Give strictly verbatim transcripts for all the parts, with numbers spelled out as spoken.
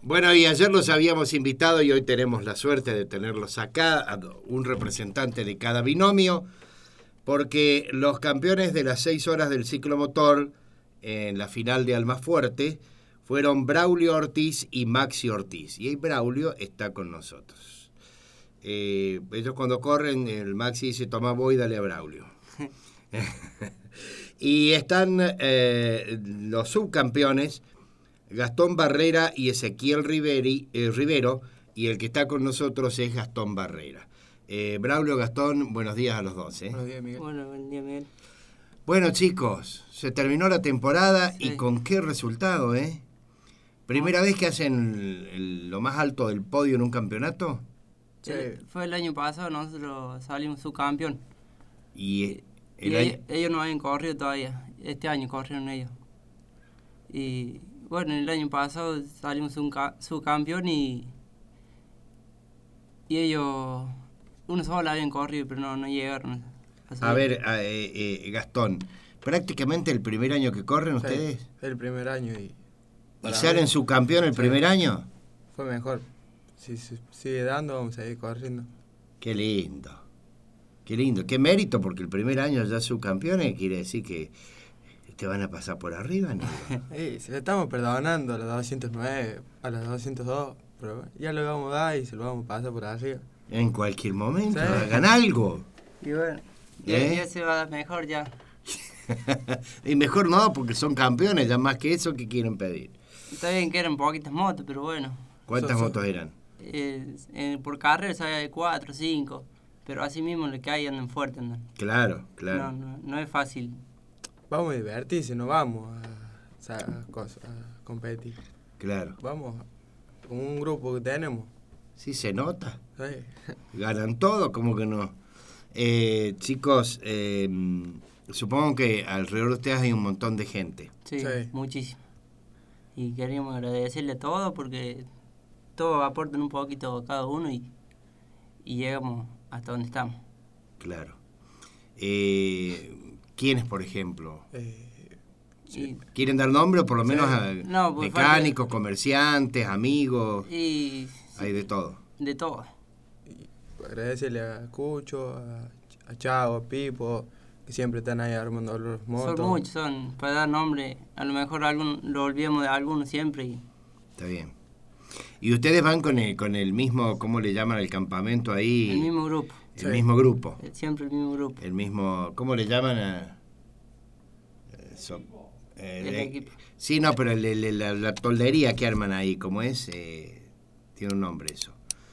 Bueno, y ayer los habíamos invitado y hoy tenemos la suerte de tenerlos acá, un representante de cada binomio, porque los campeones de las seis horas del ciclomotor en la final de Almafuerte fueron Braulio Ortiz y Maxi Ortiz. Y ahí Braulio está con nosotros. Eh, ellos cuando corren, el Maxi dice, toma vos y dale a Braulio. Y están eh, los subcampeones, Gastón Barrera y Ezequiel Riveri, eh, Rivero, y el que está con nosotros es Gastón Barrera. Eh, Braulio, Gastón, buenos días a los dos. ¿eh? Buenos días, Miguel. Bueno, buen día, Miguel. Bueno, chicos, se terminó la temporada Sí. y con qué resultado, ¿eh? ¿Primera vez que hacen el- el- lo más alto del podio en un campeonato? Sí. El- fue el año pasado, nosotros salimos subcampeón. Y eh, Y el ellos, año- ellos no habían corrido todavía. Este año corrieron ellos. Y bueno, el año pasado salimos subca- subcampeón y. Y ellos. Uno solo habían corrido, pero no, no llegaron. A salir. ver, a- eh, eh, Gastón, prácticamente el primer año que corren Sí, ustedes, es el primer año y... ¿y para salen mí subcampeón el Sí. primer año? Fue mejor. Si se sigue dando, vamos a seguir corriendo. Qué lindo, qué lindo, qué mérito, porque el primer año ya subcampeones quiere decir que te van a pasar por arriba, ¿no? Ey, se le estamos perdonando a las doscientos nueve, a las doscientos dos, pero bueno, ya lo vamos a dar y se lo vamos a pasar por arriba. En cualquier momento, Sí. hagan algo. Y bueno, ¿Eh? ya, ya se va a dar mejor ya. Y mejor no, porque son campeones, ya más que eso, ¿qué quieren pedir? Está bien que eran poquitas motos, pero bueno. ¿Cuántas So- so- motos eran? Eh, eh, por carrera sabía de cuatro, cinco. Pero así mismo le que hay andan fuerte andan. Claro, claro. No, no, no es fácil. Vamos a divertirse, no vamos a, sa- a cos- a competir. Claro. Vamos con un grupo que tenemos. Sí se nota. Sí. Ganan todo, como que no. Eh, chicos, eh, supongo que alrededor de ustedes hay un montón de gente. Sí, Sí. muchísimo. Y queríamos agradecerle a todos porque todos aportan un poquito cada uno y, y llegamos hasta donde estamos. Claro. Eh, ¿Quiénes, por ejemplo? Eh, Y, ¿Quieren dar nombre o por lo Sí. menos a No, pues mecánicos, comerciantes, amigos? y Hay de todo. de todo. y agradecerle a Cucho, a, a Chavo, a Pipo, que siempre están ahí armando los motos. Son muchos, son, para dar nombre, a lo mejor algún, lo olvidamos de algunos siempre. Y, Está bien. ¿Y ustedes van con el, con el mismo, cómo le llaman al campamento ahí? el mismo grupo, El Sí. mismo grupo. eh, siempre el mismo grupo. El mismo, ¿cómo le llaman a...? eh, so- eh, El eh, equipo. Sí, no, pero el- el- la, la toldería que arman ahí, ¿cómo es? Eh, tiene un nombre eso.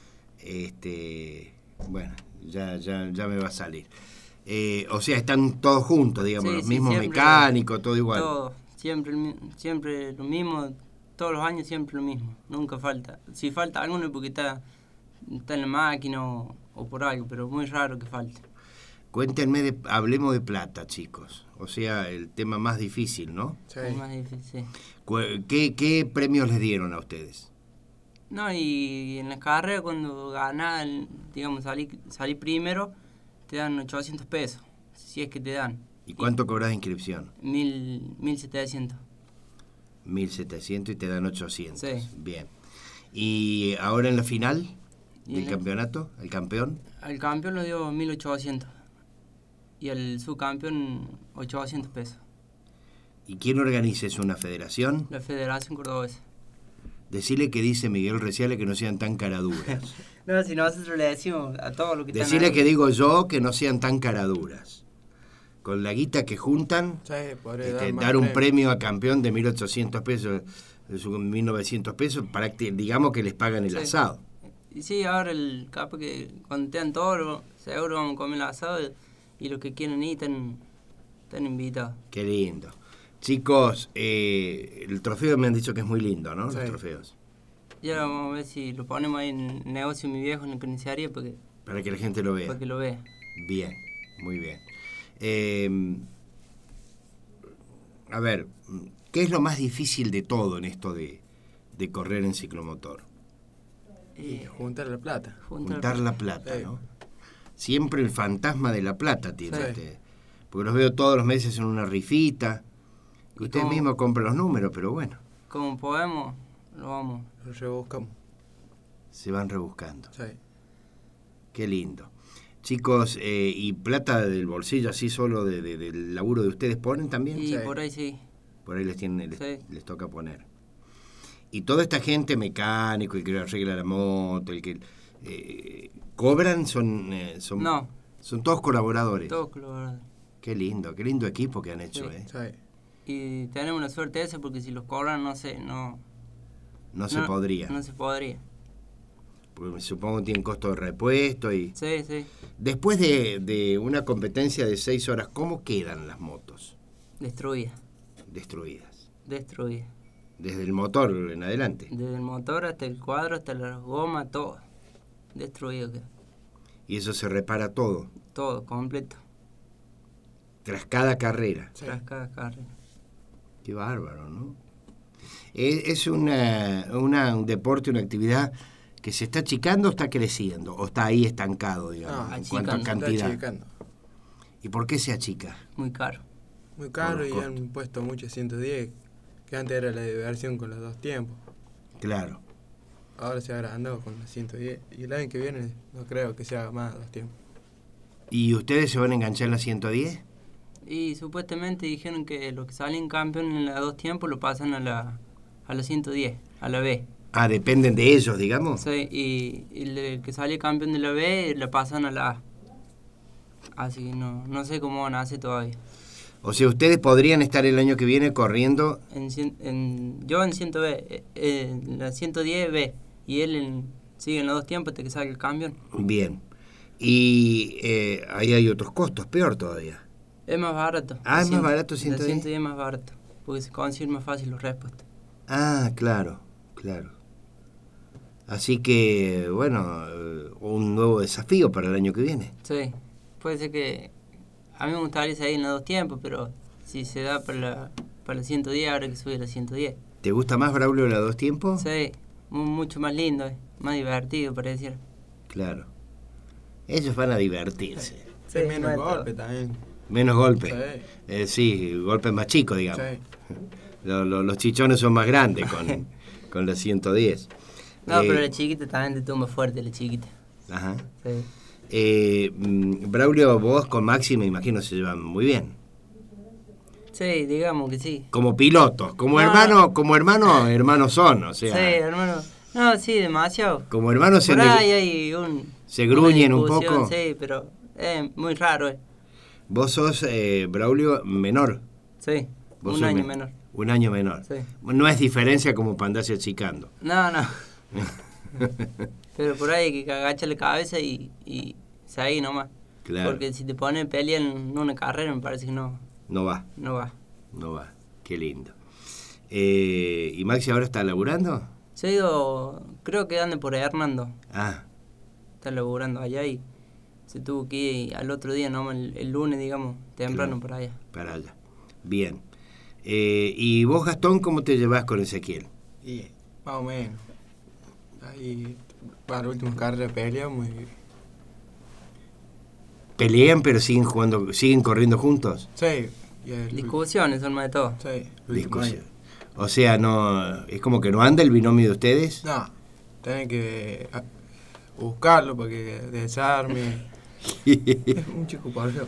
Este, bueno, ya, ya, ya me va a salir. Eh, o sea, están todos juntos, digamos, Sí, los sí, mismos siempre- mecánicos, todo igual. Todo, siempre, el mi- siempre lo mismo, todos los años siempre lo mismo, nunca falta. Si falta alguno es porque está, está en la máquina o, o por algo, pero muy raro que falte. Cuéntenme, de, hablemos de plata, chicos. O sea, el tema más difícil, ¿no? Sí. Es más difícil, sí. Cu- ¿Qué, qué premios les dieron a ustedes? No, y en la carrera cuando ganás, el- digamos, salí, salí primero, te dan ochocientos pesos, si es que te dan. ¿Y cuánto cobras de inscripción? Mil, mil setecientos. mil setecientos y te dan ochocientos. Sí. Bien. ¿Y ahora en la final Y del en la- campeonato, el campeón? Al campeón lo dio mil ochocientos y al subcampeón ochocientos pesos. ¿Y quién organiza? ¿Es una federación? La Federación Cordobesa. Decirle que dice Miguel Reciales que no sean tan caraduras. No, si nosotros le decimos a todos los que están Decirle ahí. que digo yo que no sean tan caraduras. Con la guita que juntan, Sí, podría este, dar, más dar un premios. premio a campeón de mil ochocientos pesos, de mil novecientos pesos, para que, digamos que les pagan el Sí. asado. Y sí, ahora el capaz que cuando tengan todo, seguro vamos a comer el asado y, y los que quieren ir están, están invitados. Qué lindo. Chicos, eh, el trofeo me han dicho que es muy lindo, ¿no? Sí. Los trofeos. Y ahora vamos a ver si lo ponemos ahí en el negocio de mi viejo, en la carnicería, para que, Para que la gente lo vea. para que lo vea. Bien, muy bien. Eh, a ver, ¿qué es lo más difícil de todo en esto de, de correr en ciclomotor? Y Eh, juntar la plata. juntar- Juntar la plata, Sí. ¿no? Siempre el fantasma de la plata tiene Sí. usted. Porque los veo todos los meses en una rifita. Que ¿Y usted cómo? mismo compra los números, pero bueno. Como podemos, lo vamos. Lo rebuscamos. Se van rebuscando. Sí. Qué lindo. Chicos, eh, ¿y plata del bolsillo así solo de, de, del laburo de ustedes ponen también? Y Sí. por ahí sí. Por ahí les, tienen, les, Sí. les toca poner. Y toda esta gente, mecánico, el que arregla la moto, el que... Eh, ¿Cobran? Son, eh, son, No, son todos colaboradores. todos colaboradores. Qué lindo, qué lindo equipo que han hecho, Sí. ¿eh? Sí. Y tenemos una suerte esa porque si los cobran no sé, no... No se podría. No se podría. Porque supongo que tienen costo de repuesto y... Sí, sí. Después de, de una competencia de seis horas, ¿cómo quedan las motos Destruida. destruidas? Destruida. Desde el motor en adelante. Desde el motor hasta el cuadro, hasta la goma, todo. Destruido queda. Y eso se repara todo, Todo, completo. tras cada carrera. Sí. Tras cada carrera. Qué bárbaro, ¿no? Es, es una, una, un deporte, una actividad que se está achicando o está creciendo, o está ahí estancado, digamos, No, en cuanto a achicando. Está cantidad. achicando. ¿Y por qué se achica? Muy caro. Muy Por caro los y costos. han puesto muchos ciento diez, que antes era la diversión con los dos tiempos. Claro. Ahora se ha agrandado con los ciento diez. Y el año que viene no creo que se haga más dos tiempos. ¿Y ustedes se van a enganchar en la ciento diez? Y supuestamente dijeron que los que salen campeón en la dos tiempos lo pasan a la, a la ciento diez, a la B. Ah, dependen de ellos, digamos. Sí, y, y el que sale campeón de la B la pasan a la A. Así que no, no sé cómo van a hacer todavía. O sea, ustedes podrían estar el año que viene corriendo. En, cien- en, yo en ciento B, eh, eh, en la ciento diez B, y él en, sigue en los dos tiempos hasta que salga el campeón. Bien. Y eh, ahí hay otros costos, peor todavía. Es más barato. Ah, ¿es más Cien- barato la ciento diez? ciento diez es más barato, porque se consiguen más fácil los repuestos. Ah, claro, claro. Así que, bueno, eh, un nuevo desafío para el año que viene. Sí, puede ser que a mí me gustaría seguir en los dos tiempos, pero si se da para la, para la ciento diez, habrá que subir a la ciento diez. ¿Te gusta más Braulio la dos tiempos? Sí, mu- mucho más lindo, eh, más divertido, pareciera. Claro. Ellos van a divertirse. Sí, Sí, menos no es todo. golpe también. Menos golpes. Sí. Eh, sí, golpes más chicos, digamos. Sí. Lo- lo- los chichones son más grandes con, con la ciento diez. No, Eh, pero la chiquita también te tumba fuerte, la chiquita. Ajá. Sí. Eh, mm, Braulio, vos con Maxi me imagino se llevan muy bien. Sí, digamos que sí. Como pilotos, como No. hermanos, como hermanos, hermanos son, o sea, Sí, hermano. No, sí, demasiado. como hermanos se, Por ne- ahí hay un... se gruñen una un discusión, poco. Sí, pero es muy raro, eh. Vos sos, eh, Braulio, menor. Sí, Vos un sos año men- menor. Un año menor. Sí. No es diferencia como para andarse achicando. No, no. Pero por ahí hay que agachar la cabeza y, y seguir nomás. Claro. Porque si te ponen pelea en una carrera, me parece que no, No va, no va. no va. Qué lindo. Eh, ¿Y Maxi ahora está laburando? Se ha ido, creo que anda por Hernando. Ah, Está laburando allá y se tuvo que ir al otro día, nomás el, el lunes, digamos, temprano Claro. por allá. para allá. Bien. Eh, ¿Y vos, Gastón, cómo te llevas con Ezequiel? Y más o menos. Ahí, para los últimos carreras peleamos y... ¿Pelean pero siguen jugando, siguen corriendo juntos? Sí. Y el, Discusiones son más de todo. Sí. el último Discusión. año. O sea, no es como que no anda el binomio de ustedes. No, tenés que ah, buscarlo para que desarme. Es un chico parfeo.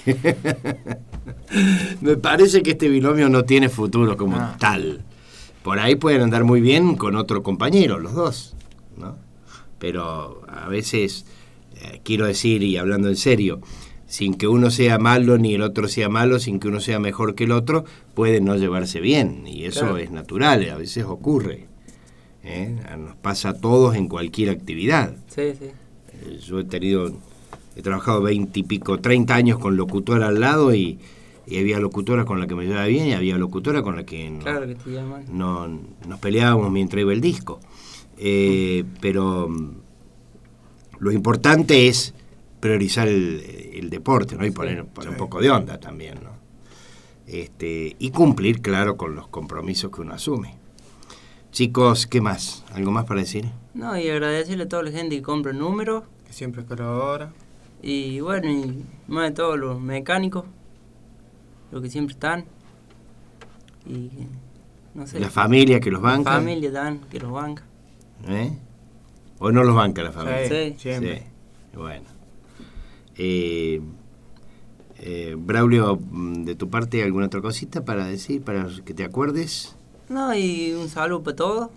Me parece que este binomio no tiene futuro como Ah. tal. Por ahí pueden andar muy bien con otro compañero, los dos, ¿no? Pero a veces, eh, quiero decir, y hablando en serio, sin que uno sea malo ni el otro sea malo, sin que uno sea mejor que el otro, pueden no llevarse bien. Y eso Claro. es natural, a veces ocurre. ¿eh? Nos pasa a todos en cualquier actividad. Sí, sí. Eh, Yo he tenido, he trabajado veinte y pico, treinta años con locutora al lado y, y había locutora con la que me llevaba bien y había locutora con la que no, Claro que te llaman. no nos peleábamos mientras iba el disco. Eh, pero mm, lo importante es priorizar el, el deporte, ¿no? Y poner, poner un sí. poco de onda también, ¿no? Este, y cumplir, claro, con los compromisos que uno asume. Chicos, ¿qué más? ¿Algo más para decir? No, y agradecerle a toda la gente que compra el número. Que siempre colabora. Y bueno, y más de todo los mecánicos, los que siempre están. Y no sé. ¿La familia que los La banca? familia dan, que los banca. ¿Eh? ¿O no los banca la familia? Sí, siempre. Sí, bueno. Eh, eh, Braulio, de tu parte, ¿alguna otra cosita para decir, para que te acuerdes? No, y un saludo para todos.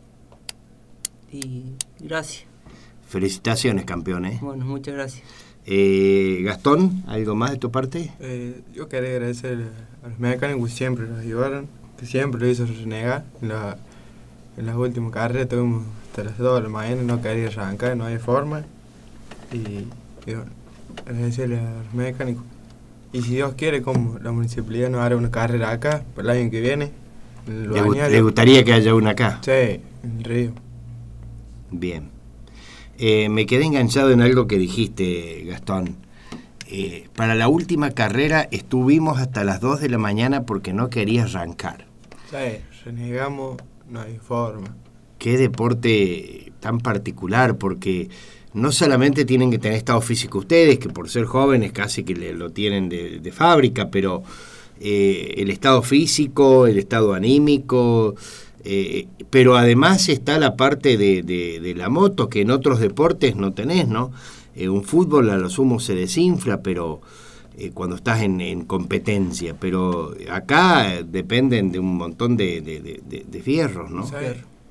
Y gracias. Felicitaciones, campeón, ¿eh? Bueno, muchas gracias. Eh, Gastón, ¿algo más de tu parte? Eh, yo quería agradecer a los mecánicos que siempre nos ayudaron, que siempre lo hizo renegar. En, la, en las últimas carreras tuvimos hasta las dos de la mañana, no quería arrancar, no hay forma. Y, y bueno, agradecerle a los mecánicos. Y si Dios quiere, como la municipalidad nos hará una carrera acá, para el año que viene, en el ¿Le, gu- Bañario. le gustaría que haya una acá? Sí, en el río. Bien. Eh, me quedé enganchado en algo que dijiste, Gastón. Eh, para la última carrera estuvimos hasta las dos de la mañana porque no quería arrancar. Sí, renegamos, no hay forma. Qué deporte tan particular, porque no solamente tienen que tener estado físico ustedes, que por ser jóvenes casi que le, lo tienen de, de fábrica, pero eh, el estado físico, el estado anímico, eh, pero además está la parte de, de, de la moto, que en otros deportes no tenés, ¿no? Eh, un fútbol a lo sumo se desinfla, pero eh, cuando estás en, en competencia, pero acá eh, dependen de un montón de, de, de, de, de fierros, ¿no? Sí.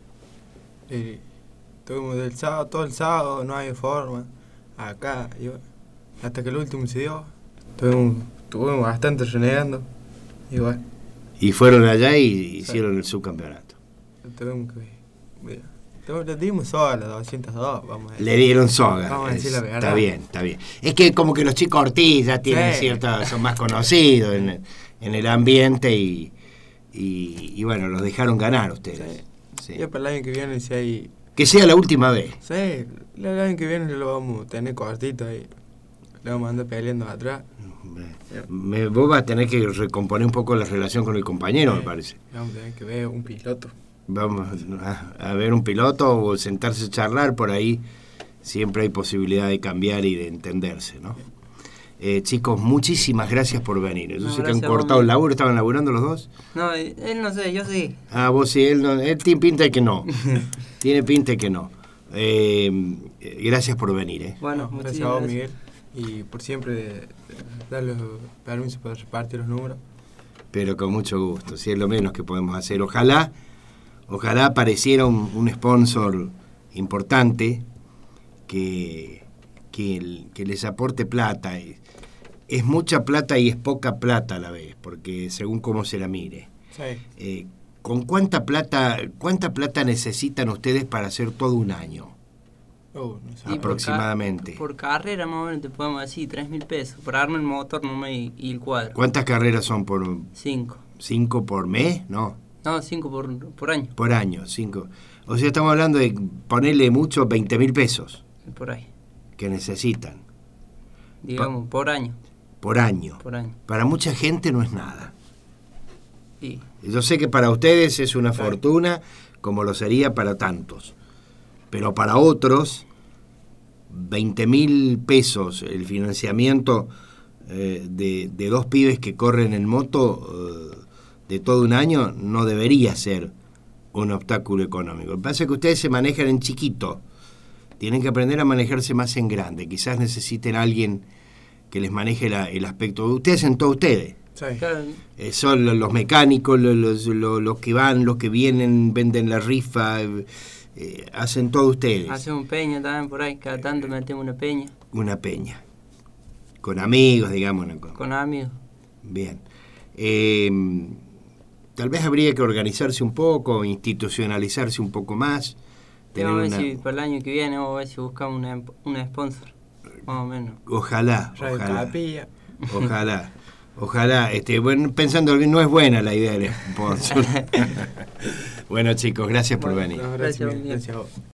Y tuvimos del sábado, todo el sábado, no hay forma. Acá, yo, hasta que el último se dio, tuvimos, tuvimos bastante renegando. Igual, Y fueron allá y hicieron el subcampeonato. tuvimos que. Mira, tuvimos- le dimos soga a las doscientos dos, vamos a decir. Le dieron soga. Vamos a decir la Es- verdad. Está bien, está bien. Es que como que los chicos Ortiz ya tienen Sí. cierta, son más conocidos en, el- en el ambiente y, y, y bueno, los dejaron ganar ustedes. Sí. Y para el año que viene, si hay. Que sea la última vez. Sí, el año que viene lo vamos a tener cortito ahí. Le vamos a andar peleando atrás. Me, vos vas a tener que recomponer un poco la relación con el compañero, me parece. Vamos a tener que ver un piloto. Vamos a, a ver un piloto o sentarse a charlar por ahí. Siempre hay posibilidad de cambiar y de entenderse, ¿no? Eh, chicos, muchísimas gracias por venir. Yo No, sé que han gracias a cortado vos. el laburo, ¿estaban laburando los dos? No, él no sé, yo sí. Ah, vos sí, él, no, él tiene pinta de que no. Tiene pinta de que no. Eh, eh, gracias por venir, ¿eh? Bueno, No, gracias muchísimas a vos, gracias. Miguel. Y por siempre eh, darle permiso para repartir los números. Pero con mucho gusto, si es lo menos que podemos hacer. Ojalá, ojalá apareciera un, un sponsor importante que, que, el- que les aporte plata. Es, es mucha plata y es poca plata a la vez, porque según cómo se la mire. Sí. Eh, ¿Con cuánta plata, cuánta plata necesitan ustedes para hacer todo un año? Oh, no sé. Y por Aproximadamente. ca- Por, carrera más o menos te podemos decir tres mil pesos. Por armar el motor nomás y, y el cuadro. ¿Cuántas carreras son por Cinco. cinco por mes? No, No, cinco por, por año. por año, cinco. O sea, estamos hablando de ponerle mucho veinte mil pesos Por ahí. que necesitan Digamos, por año. por año. Por año. Para mucha gente no es nada. Y Yo sé que para ustedes es una Sí. fortuna, como lo sería para tantos. Pero para otros, veinte mil pesos el financiamiento eh, de, de dos pibes que corren en moto eh, de todo un año no debería ser un obstáculo económico. Lo que pasa es que ustedes se manejan en chiquito. Tienen que aprender a manejarse más en grande. Quizás necesiten a alguien que les maneje la- el aspecto. Ustedes hacen todo ustedes. Sí. claro, Eh, son lo- los mecánicos, lo- los, lo- los que van, los que vienen, venden la rifa, eh, eh, hacen todo ustedes. hacemos peña también por ahí. Cada tanto metemos una peña. Una peña. Con amigos, digamos. ¿no? Con- Con amigos. Bien. Eh, tal vez habría que organizarse un poco, institucionalizarse un poco más. Tener Vamos a ver una- si para el año que viene vamos a ver si buscamos una, una sponsor. Más o menos. Ojalá, Radio ojalá. Capilla. Ojalá. Ojalá, este, bueno, pensando bien, no es buena la idea del sponsor. Bueno, chicos, gracias por venir. No, Gracias, gracias, Miguel. gracias a vos.